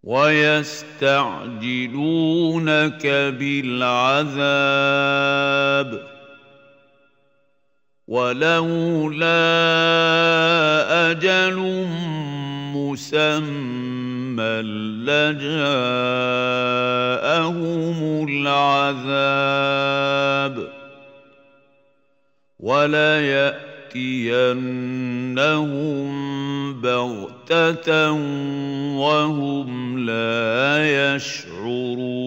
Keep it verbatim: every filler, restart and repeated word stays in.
ويستعجلونك بالعذاب ولولا أجل مسمى لجاءهم العذاب وليأتينهم بغتة وهم لا يشعرون.